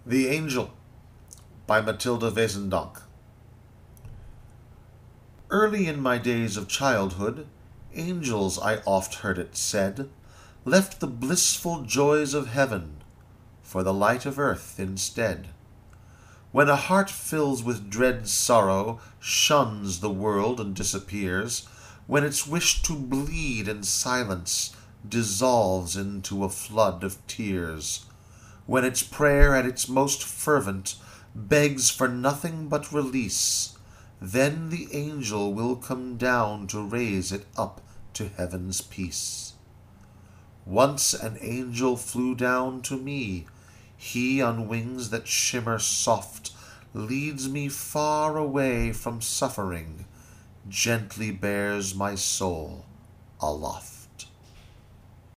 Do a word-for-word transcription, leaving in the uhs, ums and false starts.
The Angel by Matilda Wesendonck. Early in my days of childhood, angels, I oft heard it said, left the blissful joys of heaven for the light of earth instead. When a heart fills with dread sorrow, shuns the world and disappears, when its wish to bleed in silence dissolves into a flood of tears, when its prayer at its most fervent begs for nothing but release, then the angel will come down to raise it up to heaven's peace. Once an angel flew down to me. He on wings that shimmer soft leads me far away from suffering, gently bears my soul aloft.